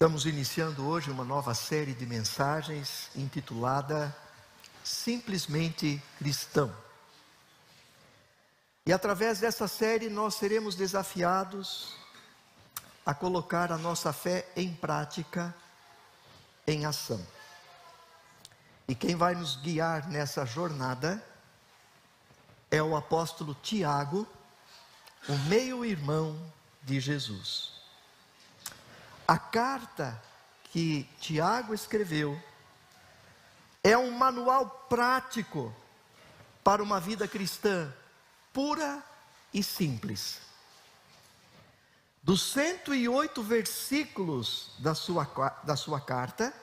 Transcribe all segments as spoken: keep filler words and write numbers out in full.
Estamos iniciando hoje uma nova série de mensagens intitulada Simplesmente Cristão. E através dessa série nós seremos desafiados a colocar a nossa fé em prática, em ação. E quem vai nos guiar nessa jornada é o apóstolo Tiago, o meio-irmão de Jesus. A carta que Tiago escreveu é um manual prático para uma vida cristã pura e simples. Dos cento e oito versículos da sua, da sua carta,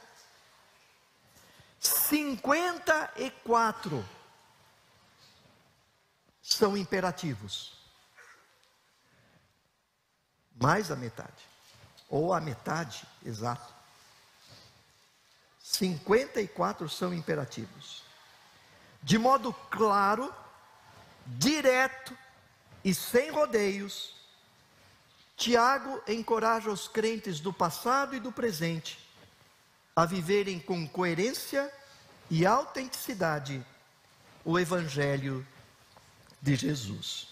cinquenta e quatro são imperativos. Mais da metade. Ou a metade, exato. cinquenta e quatro são imperativos. De modo claro, direto e sem rodeios, Tiago encoraja os crentes do passado e do presente a viverem com coerência e autenticidade o Evangelho de Jesus.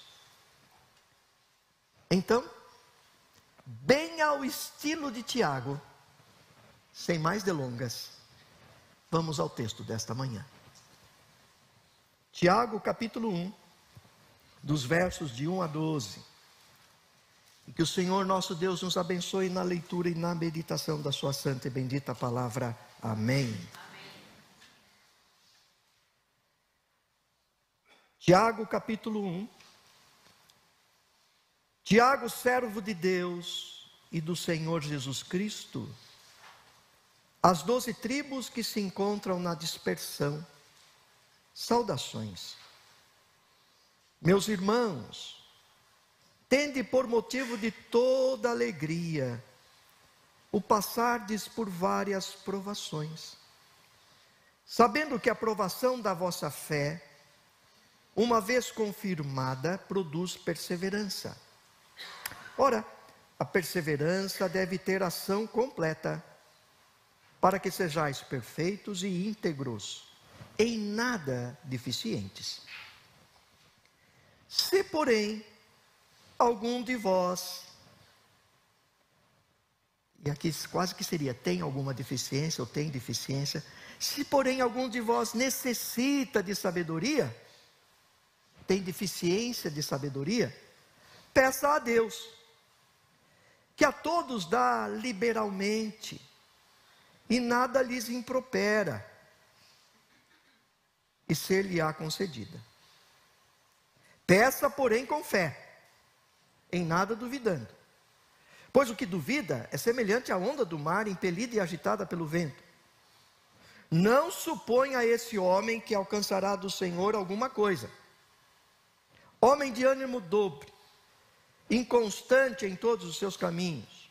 Então, bem ao estilo de Tiago, sem mais delongas, vamos ao texto desta manhã. Tiago capítulo um, dos versos de um a doze. E que o Senhor nosso Deus nos abençoe na leitura e na meditação da sua santa e bendita palavra. Amém. Amém. Tiago capítulo um. Tiago, servo de Deus e do Senhor Jesus Cristo, as doze tribos que se encontram na dispersão, saudações. Meus irmãos, tende por motivo de toda alegria o passardes por várias provações, sabendo que a provação da vossa fé, uma vez confirmada, produz perseverança. Ora, a perseverança deve ter ação completa, para que sejais perfeitos e íntegros, em nada deficientes. Se, porém, algum de vós, e aqui quase que seria, tem alguma deficiência ou tem deficiência, se, porém, algum de vós necessita de sabedoria, tem deficiência de sabedoria, peça a Deus, que a todos dá liberalmente, e nada lhes impropera, e ser-lhe-á concedida. Peça, porém, com fé, em nada duvidando, pois o que duvida é semelhante à onda do mar, impelida e agitada pelo vento. Não suponha esse homem que alcançará do Senhor alguma coisa. Homem de ânimo dobre, inconstante em todos os seus caminhos.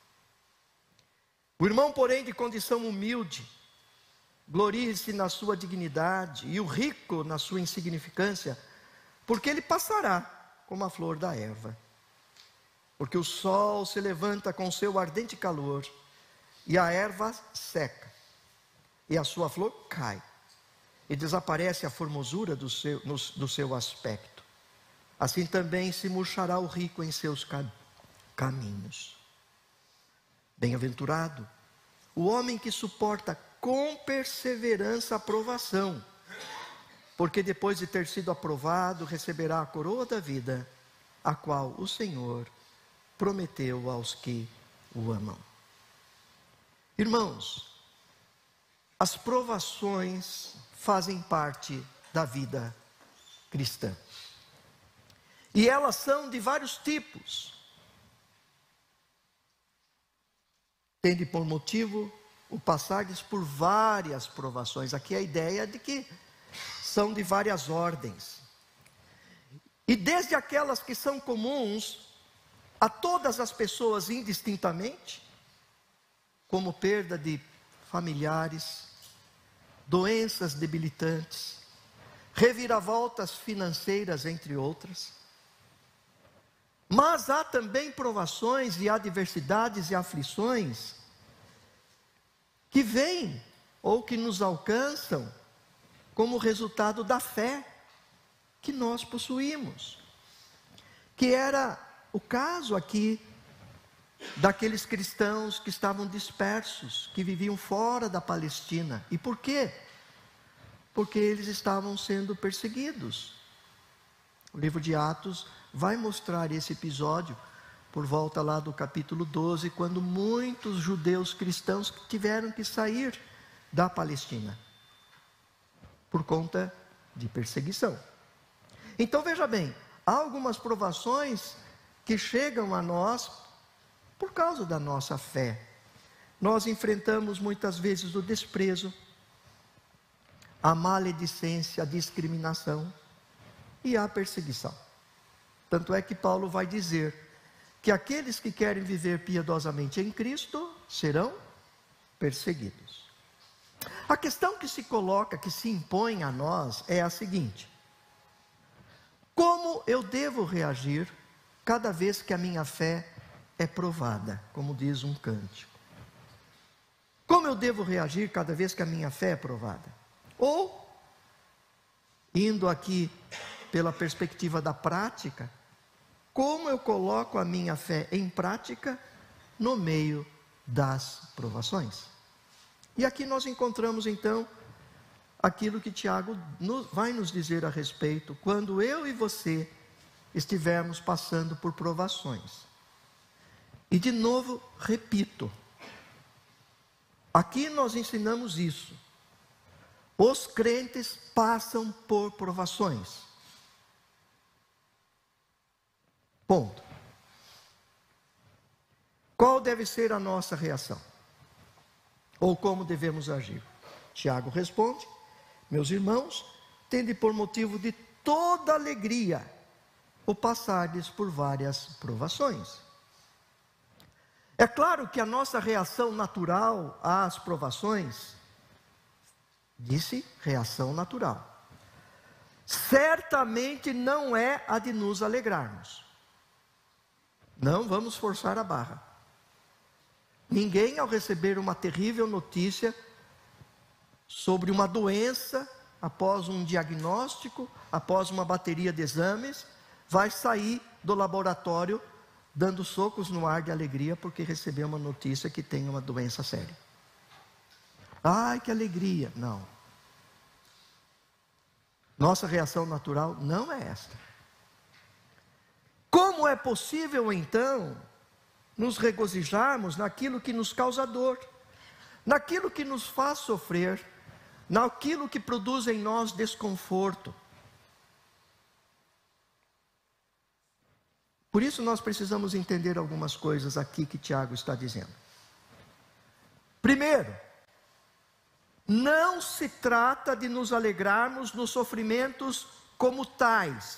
O irmão, porém, de condição humilde, glorie-se na sua dignidade, e o rico na sua insignificância, porque ele passará como a flor da erva. Porque o sol se levanta com seu ardente calor, e a erva seca, e a sua flor cai, e desaparece a formosura do seu, no, do seu aspecto. Assim também se murchará o rico em seus cam- caminhos. Bem-aventurado o homem que suporta com perseverança a provação, porque depois de ter sido aprovado, receberá a coroa da vida, a qual o Senhor prometeu aos que o amam. Irmãos, as provações fazem parte da vida cristã. E elas são de vários tipos. Tende por motivo o passardes por várias provações. Aqui a ideia é de que são de várias ordens. E desde aquelas que são comuns a todas as pessoas indistintamente, como perda de familiares, doenças debilitantes, reviravoltas financeiras, entre outras. Mas há também provações e adversidades e aflições que vêm ou que nos alcançam como resultado da fé que nós possuímos. Que era o caso aqui daqueles cristãos que estavam dispersos, que viviam fora da Palestina. E por quê? Porque eles estavam sendo perseguidos. O livro de Atos vai mostrar esse episódio por volta lá do capítulo doze, quando muitos judeus cristãos tiveram que sair da Palestina por conta de perseguição. Então veja bem, há algumas provações que chegam a nós por causa da nossa fé. Nós enfrentamos muitas vezes o desprezo, a maledicência, a discriminação e a perseguição. Tanto é que Paulo vai dizer que aqueles que querem viver piedosamente em Cristo serão perseguidos. A questão que se coloca, que se impõe a nós é a seguinte: como eu devo reagir cada vez que a minha fé é provada, como diz um cântico? Como eu devo reagir cada vez que a minha fé é provada? Ou, indo aqui pela perspectiva da prática, como eu coloco a minha fé em prática no meio das provações? E aqui nós encontramos então aquilo que Tiago vai nos dizer a respeito quando eu e você estivermos passando por provações. E de novo, repito, aqui nós ensinamos isso. Os crentes passam por provações. Ponto. Qual deve ser a nossa reação? Ou como devemos agir? Tiago responde: meus irmãos, tende por motivo de toda alegria o passardes por várias provações. É claro que a nossa reação natural às provações, disse reação natural, certamente não é a de nos alegrarmos. Não vamos forçar a barra. Ninguém, ao receber uma terrível notícia sobre uma doença, após um diagnóstico, após uma bateria de exames, vai sair do laboratório dando socos no ar de alegria porque recebeu uma notícia que tem uma doença séria. Ai, que alegria! Não. Nossa reação natural não é esta. Como é possível, então, nos regozijarmos naquilo que nos causa dor, naquilo que nos faz sofrer, naquilo que produz em nós desconforto? Por isso nós precisamos entender algumas coisas aqui que Tiago está dizendo. Primeiro, não se trata de nos alegrarmos nos sofrimentos como tais,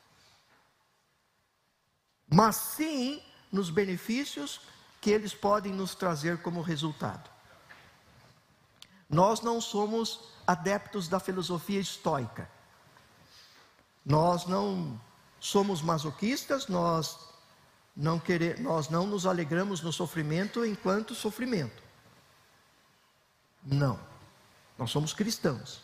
mas sim nos benefícios que eles podem nos trazer como resultado. Nós não somos adeptos da filosofia estoica. Nós não somos masoquistas, nós não queremos, nós não nos alegramos no sofrimento enquanto sofrimento. Não. Nós somos cristãos.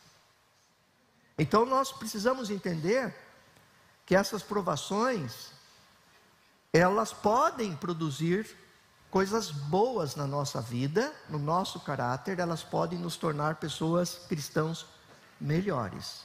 Então nós precisamos entender que essas provações, elas podem produzir coisas boas na nossa vida, no nosso caráter, elas podem nos tornar pessoas cristãos melhores.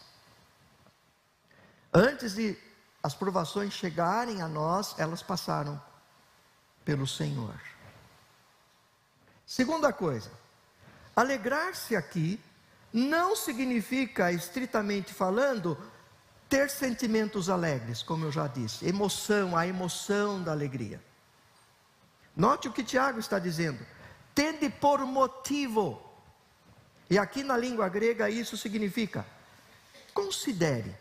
Antes de as provações chegarem a nós, elas passaram pelo Senhor. Segunda coisa, alegrar-se aqui não significa, estritamente falando, ter sentimentos alegres, como eu já disse, emoção, a emoção da alegria. Note o que Tiago está dizendo: tende por motivo. E aqui na língua grega isso significa: considere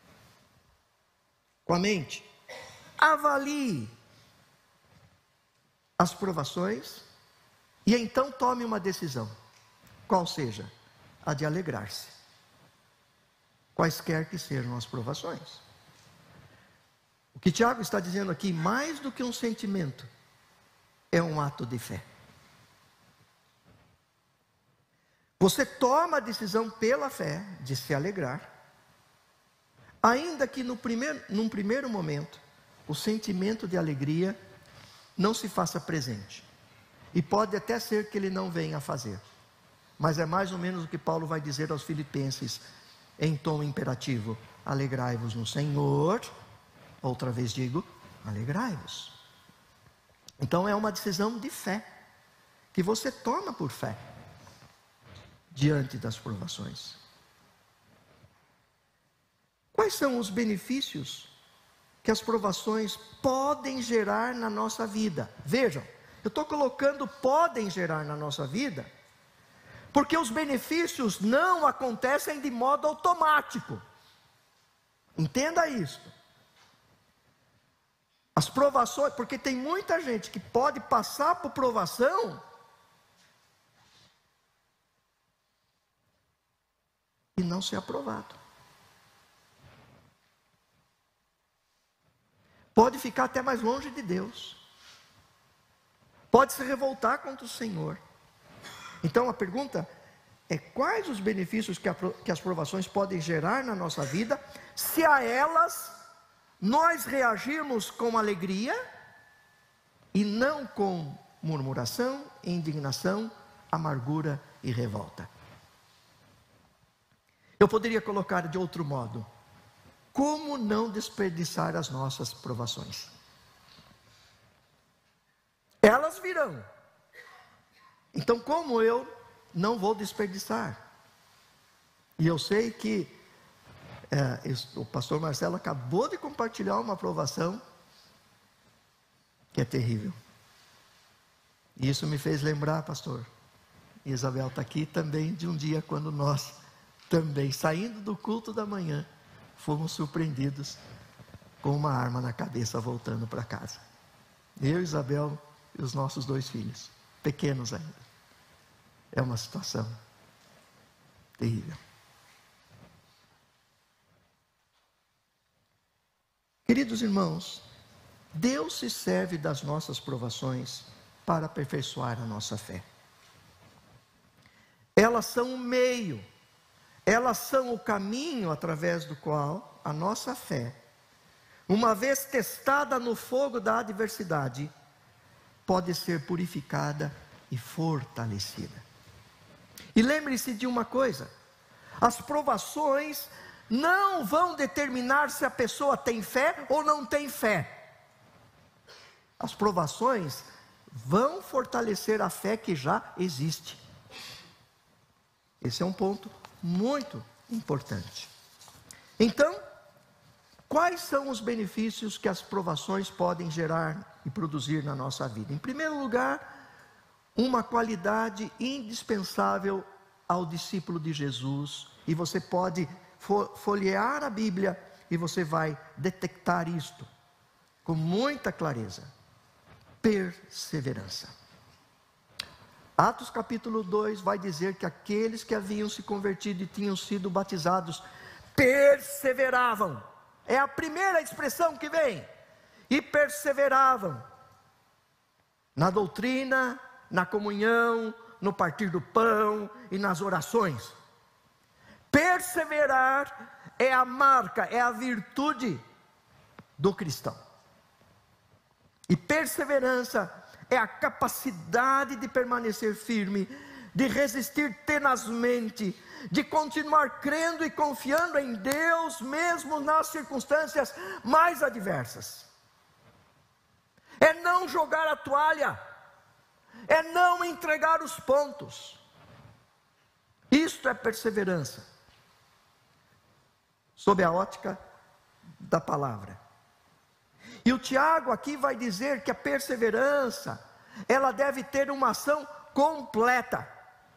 com a mente, avalie as provações e então tome uma decisão, qual seja a de alegrar-se, quaisquer que sejam as provações. O que Tiago está dizendo aqui, mais do que um sentimento, é um ato de fé. Você toma a decisão pela fé de se alegrar, ainda que no primeiro, num primeiro momento, o sentimento de alegria não se faça presente. E pode até ser que ele não venha a fazer. Mas é mais ou menos o que Paulo vai dizer aos filipenses, em tom imperativo: alegrai-vos no Senhor. Outra vez digo, alegrai-vos. Então é uma decisão de fé, que você toma por fé, diante das provações. Quais são os benefícios que as provações podem gerar na nossa vida? Vejam, eu estou colocando podem gerar na nossa vida, porque os benefícios não acontecem de modo automático. Entenda isso. As provações, porque tem muita gente que pode passar por provação e não ser aprovado. Pode ficar até mais longe de Deus. Pode se revoltar contra o Senhor. Então a pergunta é: quais os benefícios que, a, que as provações podem gerar na nossa vida, se a elas nós reagirmos com alegria e não com murmuração, indignação, amargura e revolta? Eu poderia colocar de outro modo: como não desperdiçar as nossas provações? Elas virão. Então, como eu não vou desperdiçar? E eu sei que é, o pastor Marcelo acabou de compartilhar uma provação que é terrível. E isso me fez lembrar, pastor, e Isabel está aqui também, de um dia quando nós também, saindo do culto da manhã, fomos surpreendidos com uma arma na cabeça voltando para casa. Eu, Isabel e os nossos dois filhos, pequenos ainda. É uma situação terrível. Queridos irmãos, Deus se serve das nossas provações para aperfeiçoar a nossa fé. Elas são o meio, elas são o caminho através do qual a nossa fé, uma vez testada no fogo da adversidade, pode ser purificada e fortalecida. E lembre-se de uma coisa: as provações não vão determinar se a pessoa tem fé ou não tem fé. As provações vão fortalecer a fé que já existe. Esse é um ponto muito importante. Então, quais são os benefícios que as provações podem gerar e produzir na nossa vida? Em primeiro lugar, uma qualidade indispensável ao discípulo de Jesus, e você pode folhear a Bíblia e você vai detectar isto com muita clareza: perseverança. Atos capítulo dois vai dizer que aqueles que haviam se convertido e tinham sido batizados perseveravam. É a primeira expressão que vem. E perseveravam na doutrina, na comunhão, no partir do pão e nas orações. Perseverar é a marca, é a virtude do cristão. E perseverança é a capacidade de permanecer firme, de resistir tenazmente, de continuar crendo e confiando em Deus, mesmo nas circunstâncias mais adversas. É não jogar a toalha, é não entregar os pontos. Isto é perseverança, sob a ótica da palavra. E o Tiago aqui vai dizer que a perseverança, ela deve ter uma ação completa.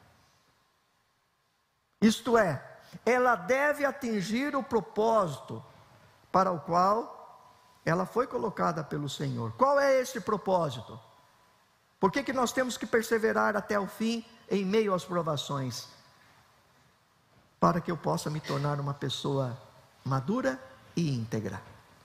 Isto é, ela deve atingir o propósito para o qual ela foi colocada pelo Senhor. Qual é esse propósito? Por que que nós temos que perseverar até o fim em meio às provações? Para que eu possa me tornar uma pessoa madura e íntegra.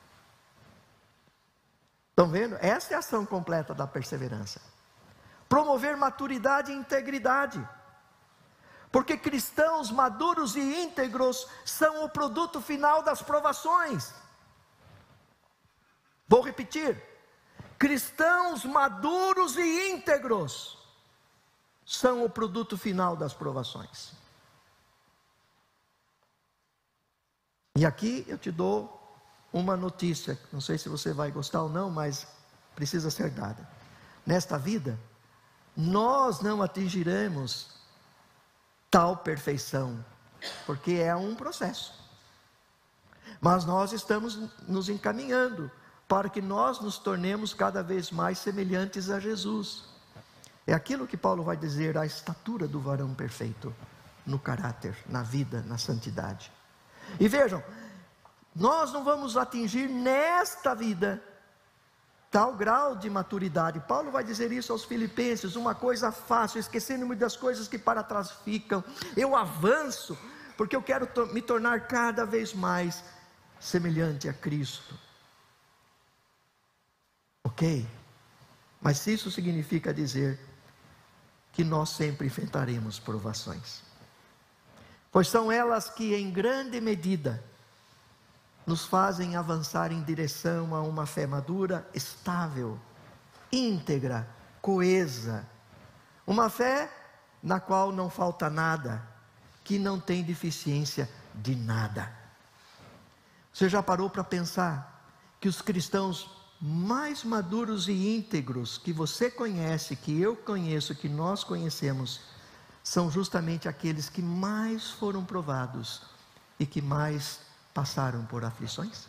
Estão vendo? Essa é a ação completa da perseverança. Promover maturidade e integridade. Porque cristãos maduros e íntegros são o produto final das provações. Vou repetir: cristãos maduros e íntegros são o produto final das provações. E aqui eu te dou uma notícia, não sei se você vai gostar ou não, mas precisa ser dada. Nesta vida, nós não atingiremos tal perfeição, porque é um processo. Mas nós estamos nos encaminhando para que nós nos tornemos cada vez mais semelhantes a Jesus. É aquilo que Paulo vai dizer, a estatura do varão perfeito, no caráter, na vida, na santidade. E vejam, nós não vamos atingir nesta vida tal grau de maturidade. Paulo vai dizer isso aos Filipenses: uma coisa fácil, esquecendo-me das coisas que para trás ficam, eu avanço, porque eu quero to- me tornar cada vez mais semelhante a Cristo. Ok? Mas isso significa dizer que nós sempre enfrentaremos provações, pois são elas que em grande medida nos fazem avançar em direção a uma fé madura, estável, íntegra, coesa. Uma fé na qual não falta nada, que não tem deficiência de nada. Você já parou para pensar que os cristãos mais maduros e íntegros que você conhece, que eu conheço, que nós conhecemos, são justamente aqueles que mais foram provados e que mais passaram por aflições?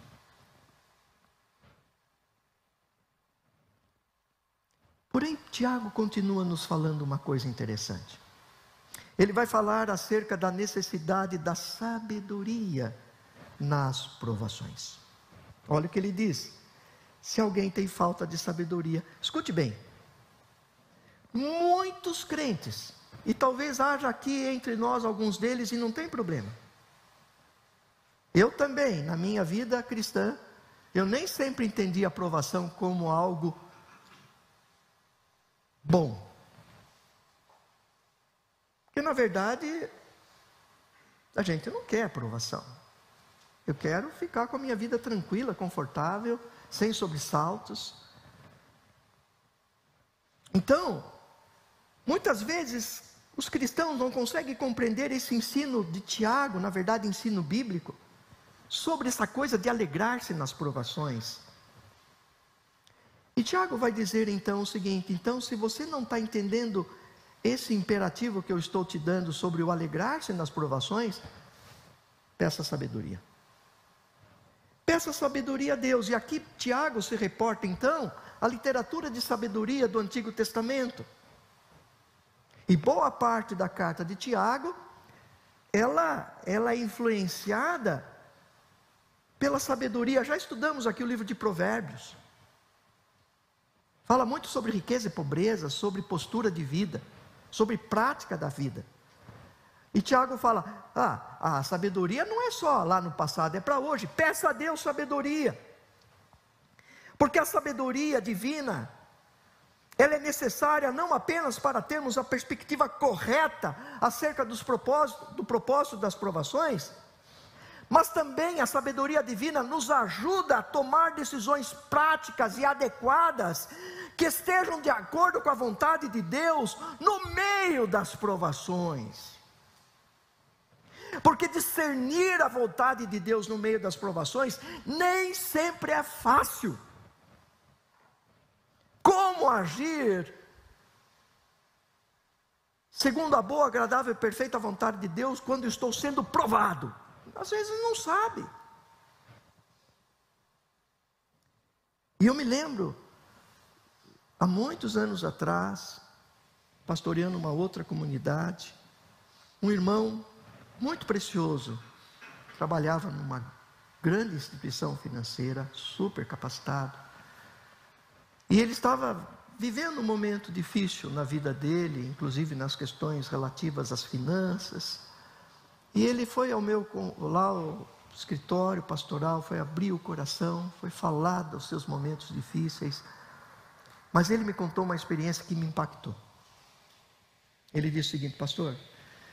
Porém, Tiago continua nos falando uma coisa interessante. Ele vai falar acerca da necessidade da sabedoria nas provações. Olha o que ele diz: se alguém tem falta de sabedoria, escute bem, muitos crentes, e talvez haja aqui entre nós alguns deles, e não tem problema. Eu também, na minha vida cristã, eu nem sempre entendi a aprovação como algo bom. Porque na verdade, a gente não quer aprovação. Eu quero ficar com a minha vida tranquila, confortável, sem sobressaltos. Então, muitas vezes, os cristãos não conseguem compreender esse ensino de Tiago, na verdade ensino bíblico, sobre essa coisa de alegrar-se nas provações. E Tiago vai dizer então o seguinte: então, se você não está entendendo esse imperativo que eu estou te dando sobre o alegrar-se nas provações, peça sabedoria. Peça sabedoria a Deus. E aqui Tiago se reporta então à literatura de sabedoria do Antigo Testamento. E boa parte da carta de Tiago, ela, ela é influenciada pela sabedoria. Já estudamos aqui o livro de Provérbios. Fala muito sobre riqueza e pobreza, sobre postura de vida, sobre prática da vida. E Tiago fala: ah, a sabedoria não é só lá no passado, é para hoje. Peça a Deus sabedoria, porque a sabedoria divina, ela é necessária não apenas para termos a perspectiva correta acerca dos propósitos, do propósito das provações, mas também a sabedoria divina nos ajuda a tomar decisões práticas e adequadas, que estejam de acordo com a vontade de Deus no meio das provações. Porque discernir a vontade de Deus no meio das provações nem sempre é fácil. Como agir segundo a boa, agradável e perfeita vontade de Deus quando estou sendo provado? Às vezes não sabe. E eu me lembro, há muitos anos atrás, pastoreando uma outra comunidade, um irmão muito precioso, trabalhava numa grande instituição financeira, super capacitado, e ele estava vivendo um momento difícil na vida dele, inclusive nas questões relativas às finanças. E ele foi ao meu, lá ao escritório pastoral, foi abrir o coração, foi falar dos seus momentos difíceis. Mas ele me contou uma experiência que me impactou. Ele disse o seguinte: pastor,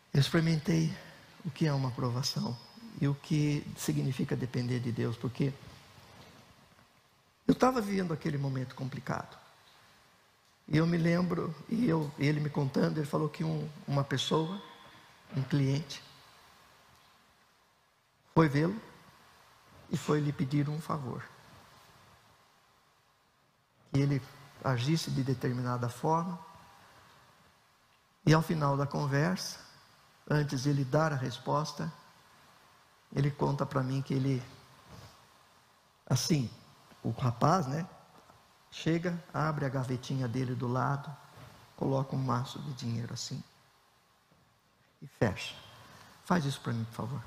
Eu experimentei o que é uma provação e o que significa depender de Deus, porque eu estava vivendo aquele momento complicado. E eu me lembro, e eu, ele me contando, ele falou que um, uma pessoa, um cliente, foi vê-lo e foi lhe pedir um favor. Que ele agisse de determinada forma. E ao final da conversa, antes de ele dar a resposta, ele conta para mim que ele, assim, o rapaz, né? Chega, abre a gavetinha dele do lado, coloca um maço de dinheiro assim e fecha. Faz isso para mim, por favor.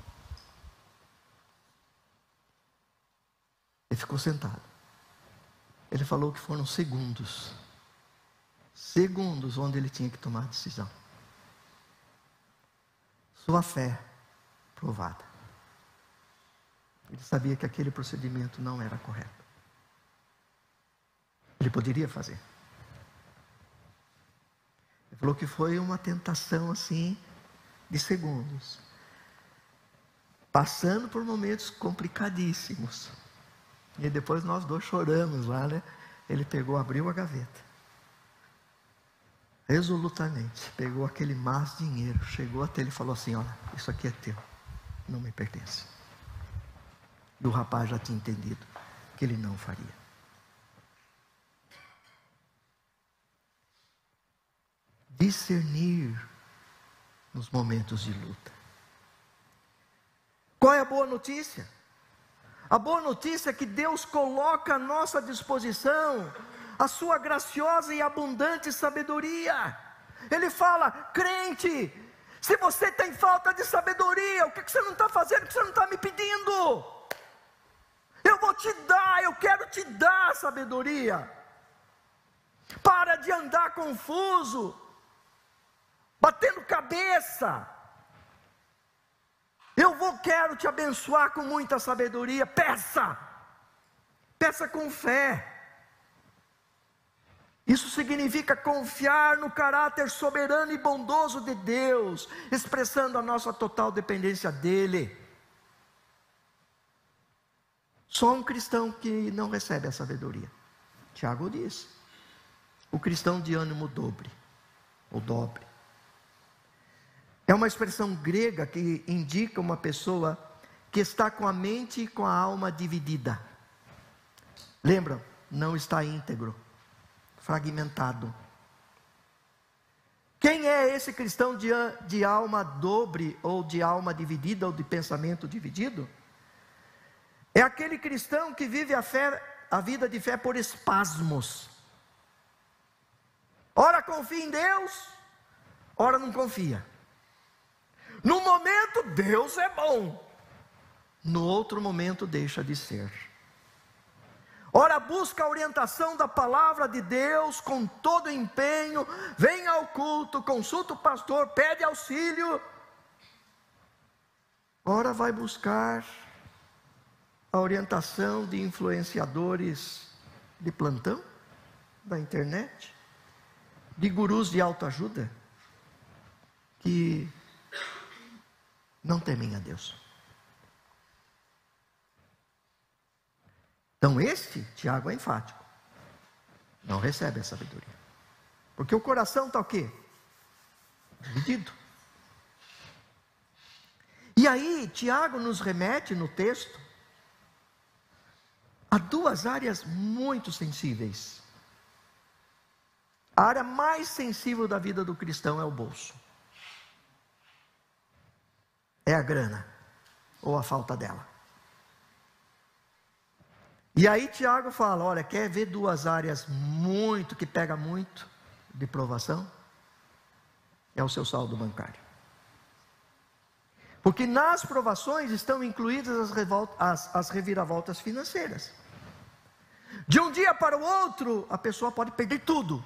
Ele ficou sentado. Ele falou que foram segundos. Segundos onde ele tinha que tomar a decisão. Sua fé provada. Ele sabia que aquele procedimento não era correto. Ele poderia fazer. Ele falou que foi uma tentação assim, de segundos. Passando por momentos complicadíssimos. E depois nós dois choramos lá, né? Ele pegou, abriu a gaveta. Resolutamente, pegou aquele maço de dinheiro, chegou até ele e falou assim: olha, isso aqui é teu, não me pertence. E o rapaz já tinha entendido que ele não faria. Discernir nos momentos de luta. Qual é a boa notícia? A boa notícia é que Deus coloca à nossa disposição a sua graciosa e abundante sabedoria. Ele fala: crente, se você tem falta de sabedoria, o que você não está fazendo, o que você não está me pedindo? Eu vou te dar, eu quero te dar sabedoria. Para de andar confuso, batendo cabeça. Eu vou, quero te abençoar com muita sabedoria. Peça, peça com fé. Isso significa confiar no caráter soberano e bondoso de Deus, expressando a nossa total dependência dEle. Só um cristão que não recebe a sabedoria. Tiago diz: o cristão de ânimo dobre, ou dobre. É uma expressão grega que indica uma pessoa que está com a mente e com a alma dividida. Lembra? Não está íntegro, fragmentado. Quem é esse cristão de, de alma dobre, ou de alma dividida, ou de pensamento dividido? É aquele cristão que vive a fé, a vida de fé por espasmos. Ora confia em Deus, ora não confia. No momento Deus é bom, no outro momento deixa de ser. Ora busca a orientação da palavra de Deus com todo empenho, vem ao culto, consulta o pastor, pede auxílio. Ora vai buscar a orientação de influenciadores de plantão, da internet, de gurus de autoajuda, que não temem a Deus. Então este, Tiago é enfático, não recebe a sabedoria, porque o coração está o quê? Dividido. E aí Tiago nos remete no texto a duas áreas muito sensíveis. A área mais sensível da vida do cristão é o bolso. É a grana, ou a falta dela. E aí Tiago fala: olha, quer ver duas áreas muito, que pega muito de provação? É o seu saldo bancário. Porque nas provações estão incluídas as, revolta, as, as reviravoltas financeiras. De um dia para o outro, a pessoa pode perder tudo.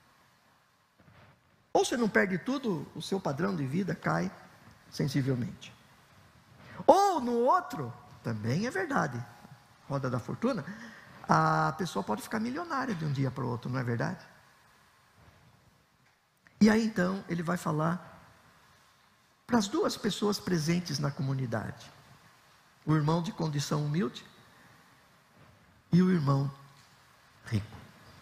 Ou se não perde tudo, o seu padrão de vida cai sensivelmente. Ou no outro, também é verdade, roda da fortuna, a pessoa pode ficar milionária de um dia para o outro, não é verdade? E aí então ele vai falar para as duas pessoas presentes na comunidade: o irmão de condição humilde e o irmão rico.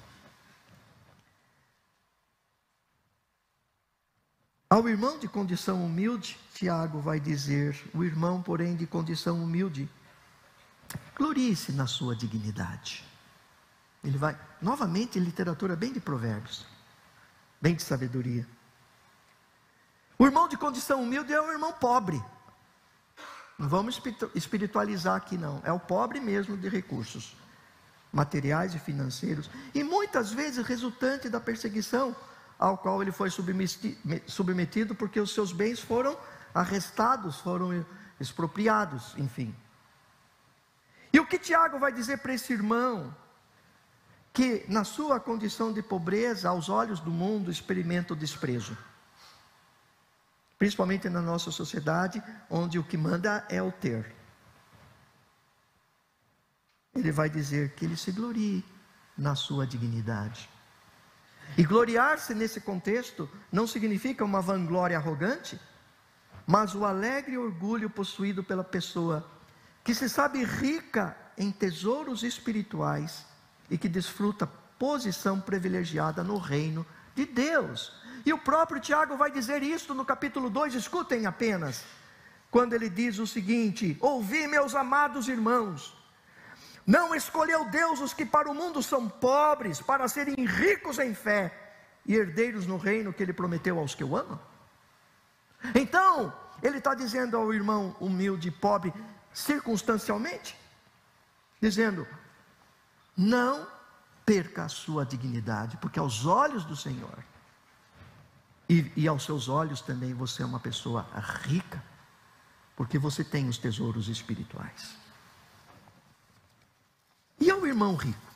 Ao irmão de condição humilde, Tiago vai dizer: o irmão, porém, de condição humilde, glorie-se na sua dignidade. Ele vai, novamente, literatura bem de provérbios, bem de sabedoria. O irmão de condição humilde é o irmão pobre. Não vamos espiritualizar aqui não, é o pobre mesmo de recursos materiais e financeiros, e muitas vezes resultante da perseguição ao qual ele foi submetido, porque os seus bens foram arrestados, foram expropriados, enfim. E o que Tiago vai dizer para esse irmão, que na sua condição de pobreza, aos olhos do mundo, experimenta o desprezo? Principalmente na nossa sociedade, onde o que manda é o ter. Ele vai dizer que ele se glorie na sua dignidade. E gloriar-se nesse contexto não significa uma vanglória arrogante, mas o alegre orgulho possuído pela pessoa que se sabe rica em tesouros espirituais e que desfruta posição privilegiada no reino de Deus. E o próprio Tiago vai dizer isso no capítulo dois, escutem apenas, quando ele diz o seguinte: ouvi, meus amados irmãos, não escolheu Deus os que para o mundo são pobres, para serem ricos em fé e herdeiros no reino que Ele prometeu aos que o amam? Então, ele está dizendo ao irmão humilde e pobre, circunstancialmente, dizendo: não perca a sua dignidade, porque aos olhos do Senhor, e, e aos seus olhos também, você é uma pessoa rica, porque você tem os tesouros espirituais. E ao irmão rico?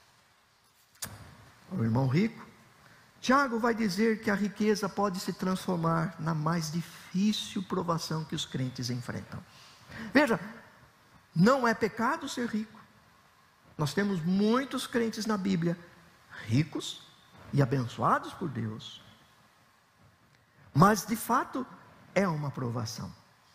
Ao irmão rico, Tiago vai dizer que a riqueza pode se transformar na mais difícil provação que os crentes enfrentam. Veja, não é pecado ser rico. Nós temos muitos crentes na Bíblia, ricos e abençoados por Deus. Mas de fato é uma provação.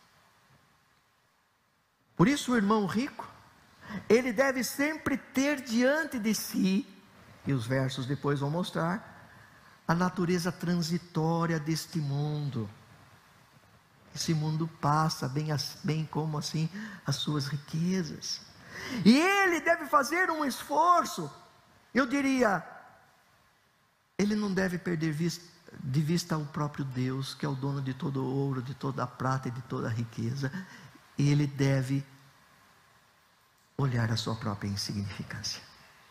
Por isso o irmão rico, ele deve sempre ter diante de si, e os versos depois vão mostrar, a natureza transitória deste mundo. Esse mundo passa, bem, bem como assim as suas riquezas. E ele deve fazer um esforço, eu diria, ele não deve perder vista, de vista o próprio Deus, que é o dono de todo o ouro, de toda a prata e de toda a riqueza. Ele deve olhar a sua própria insignificância.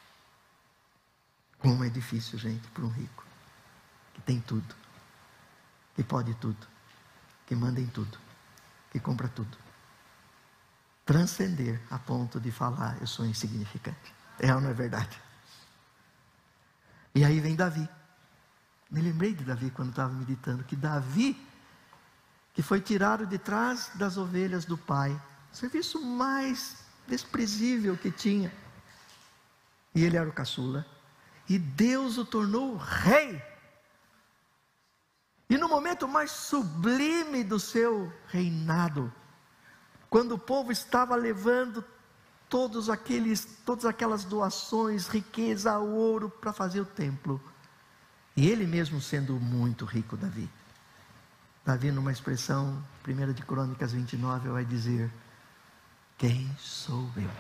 Como é difícil, gente, para um rico, que tem tudo, que pode tudo, que manda em tudo, que compra tudo, transcender a ponto de falar: eu sou insignificante. É ou não é verdade? E aí vem Davi. Me lembrei de Davi quando estava meditando, que Davi, que foi tirado de trás das ovelhas do pai, o serviço mais desprezível que tinha, e ele era o caçula, e Deus o tornou rei, e no momento mais sublime do seu reinado, quando o povo estava levando todos aqueles, todas aquelas doações, riqueza, ouro, para fazer o templo, e ele mesmo sendo muito rico, Davi, Davi numa expressão, primeira de Crônicas vinte e nove, vai dizer: quem sou eu?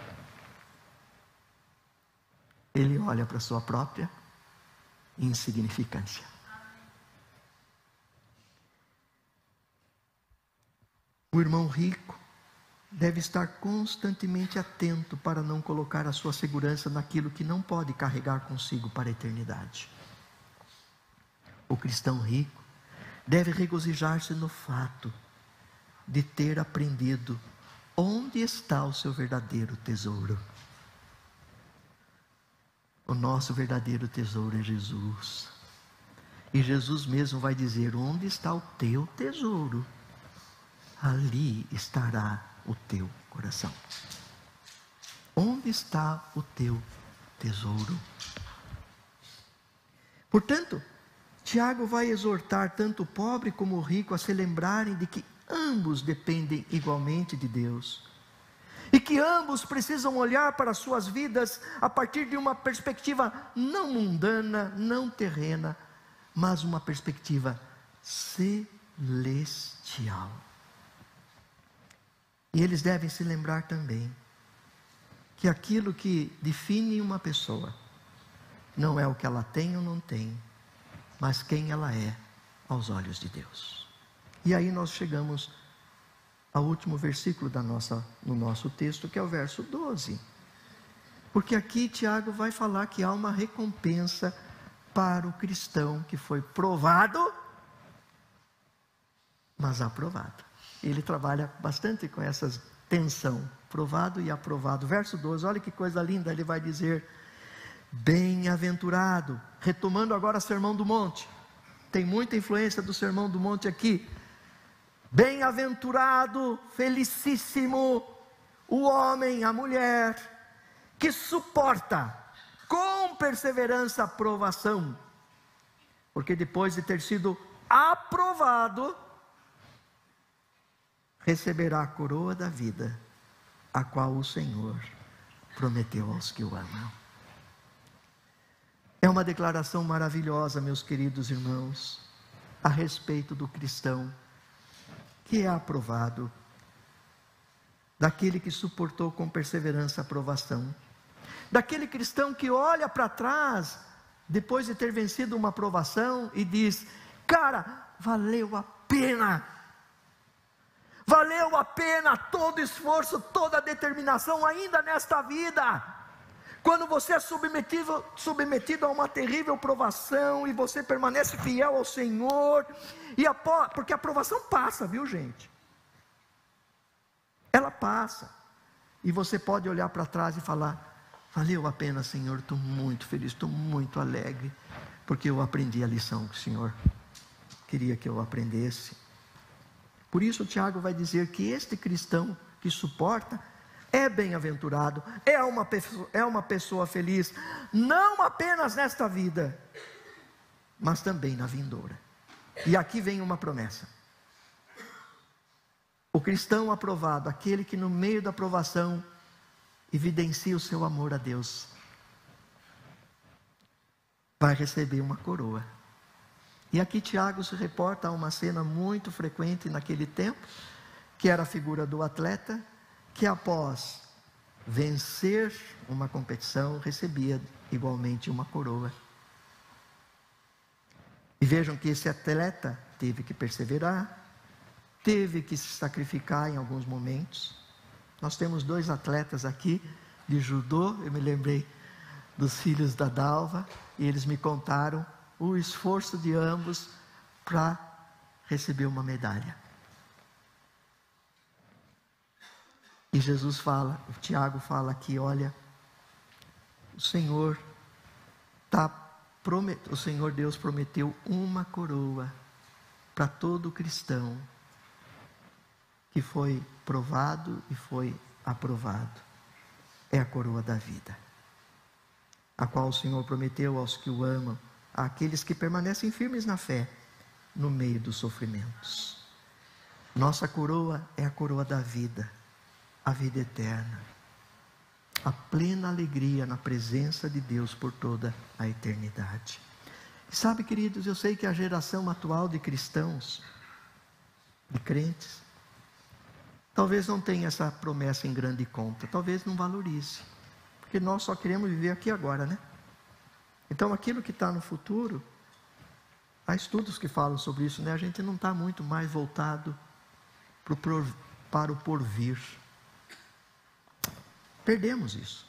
Ele olha para a sua própria insignificância. O irmão rico deve estar constantemente atento para não colocar a sua segurança naquilo que não pode carregar consigo para a eternidade. O cristão rico deve regozijar-se no fato de ter aprendido onde está o seu verdadeiro tesouro. O nosso verdadeiro tesouro é Jesus. E Jesus mesmo vai dizer: onde está o teu tesouro, ali estará o teu coração. Onde está o teu tesouro? Portanto, Tiago vai exortar tanto o pobre como o rico a se lembrarem de que ambos dependem igualmente de Deus. E que ambos precisam olhar para as suas vidas a partir de uma perspectiva não mundana, não terrena, mas uma perspectiva celestial. E eles devem se lembrar também que aquilo que define uma pessoa não é o que ela tem ou não tem, mas quem ela é aos olhos de Deus. E aí nós chegamos ao último versículo da nossa, no nosso texto, que é o verso doze. Porque aqui Tiago vai falar que há uma recompensa para o cristão que foi provado, mas aprovado. Ele trabalha bastante com essa tensão, provado e aprovado. Verso doze, olha que coisa linda, ele vai dizer: bem-aventurado, retomando agora o Sermão do Monte, tem muita influência do Sermão do Monte aqui. Bem-aventurado, felicíssimo, o homem, a mulher, que suporta com perseverança a provação, porque depois de ter sido aprovado, receberá a coroa da vida, a qual o Senhor prometeu aos que o amam. É uma declaração maravilhosa, meus queridos irmãos, a respeito do cristão que é aprovado, daquele que suportou com perseverança a provação, daquele cristão que olha para trás, depois de ter vencido uma provação, e diz: cara, valeu a pena, valeu a pena todo esforço, toda determinação, ainda nesta vida. Quando você é submetido, submetido a uma terrível provação, e você permanece fiel ao Senhor, e a, porque a provação passa, viu gente? Ela passa, e você pode olhar para trás e falar: valeu a pena, Senhor, estou muito feliz, estou muito alegre, porque eu aprendi a lição que o Senhor queria que eu aprendesse. Por isso Tiago vai dizer que este cristão que suporta é bem-aventurado, é uma pessoa, é uma pessoa feliz, não apenas nesta vida, mas também na vindoura. E aqui vem uma promessa: o cristão aprovado, aquele que no meio da provação evidencia o seu amor a Deus, vai receber uma coroa. E aqui Tiago se reporta a uma cena muito frequente naquele tempo, que era a figura do atleta, que após vencer uma competição, recebia igualmente uma coroa. E vejam que esse atleta teve que perseverar, teve que se sacrificar em alguns momentos. Nós temos dois atletas aqui de judô, eu me lembrei dos filhos da Dalva, e eles me contaram o esforço de ambos para receber uma medalha. E Jesus fala, o Tiago fala aqui: olha, o Senhor tá promet, o Senhor Deus prometeu uma coroa para todo cristão que foi provado e foi aprovado. É a coroa da vida, a qual o Senhor prometeu aos que o amam, àqueles que permanecem firmes na fé, no meio dos sofrimentos. Nossa coroa é a coroa da vida, a vida eterna, a plena alegria na presença de Deus por toda a eternidade. E sabe, queridos, eu sei que a geração atual de cristãos, de crentes, talvez não tenha essa promessa em grande conta, talvez não valorize, porque nós só queremos viver aqui agora, né? Então aquilo que está no futuro, há estudos que falam sobre isso, né? A gente não está muito mais voltado pro, pro, para o porvir. Perdemos isso.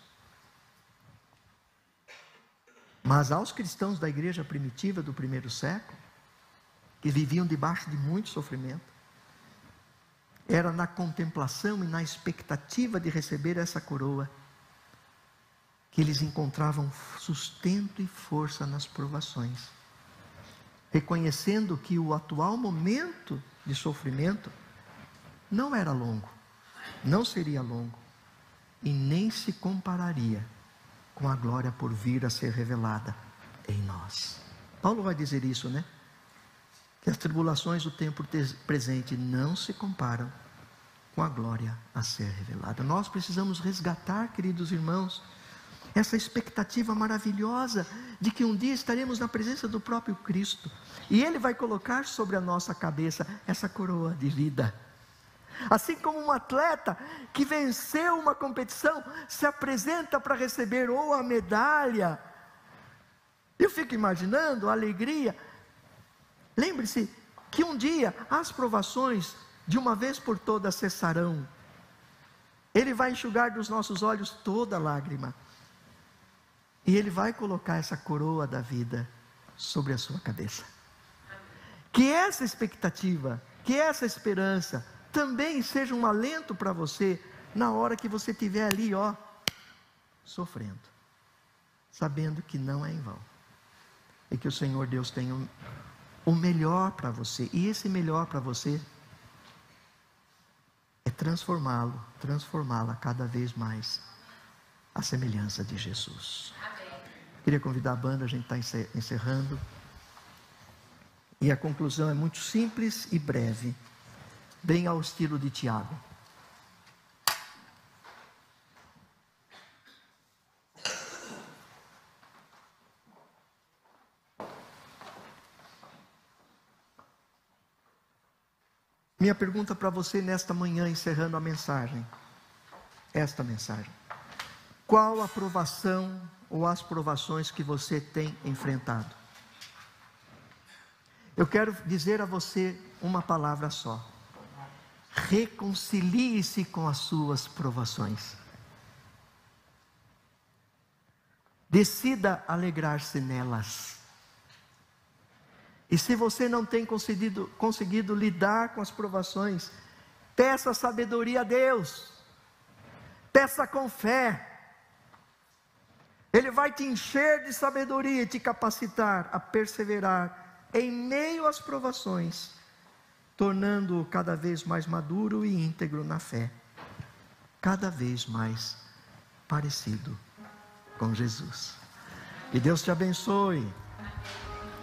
Mas aos cristãos da igreja primitiva do primeiro século, que viviam debaixo de muito sofrimento, era na contemplação e na expectativa de receber essa coroa, que eles encontravam sustento e força nas provações, reconhecendo que o atual momento de sofrimento não era longo, não seria longo, e nem se compararia com a glória por vir a ser revelada em nós. Paulo vai dizer isso, né? que as tribulações do tempo presente não se comparam com a glória a ser revelada. Nós precisamos resgatar, queridos irmãos, essa expectativa maravilhosa de que um dia estaremos na presença do próprio Cristo, e Ele vai colocar sobre a nossa cabeça essa coroa de vida. Assim como um atleta que venceu uma competição se apresenta para receber ou a medalha, eu fico imaginando a alegria. Lembre-se que um dia as provações de uma vez por todas cessarão. Ele vai enxugar dos nossos olhos toda lágrima, e Ele vai colocar essa coroa da vida sobre a sua cabeça. Que essa expectativa, que essa esperança também seja um alento para você na hora que você estiver ali, ó, sofrendo, sabendo que não é em vão, e que o Senhor Deus tem o, o melhor para você, e esse melhor para você é transformá-lo, transformá-la cada vez mais à semelhança de Jesus. Queria convidar a banda, a gente está encerrando, e a conclusão é muito simples e breve, bem ao estilo de Tiago. Minha pergunta para você nesta manhã, encerrando a mensagem, esta mensagem: qual a provação ou as provações que você tem enfrentado? Eu quero dizer a você uma palavra só: reconcilie-se com as suas provações. Decida alegrar-se nelas. E se você não tem conseguido, conseguido lidar com as provações, peça sabedoria a Deus. Peça com fé. Ele vai te encher de sabedoria e te capacitar a perseverar em meio às provações, tornando-o cada vez mais maduro e íntegro na fé, cada vez mais parecido com Jesus. Que Deus te abençoe.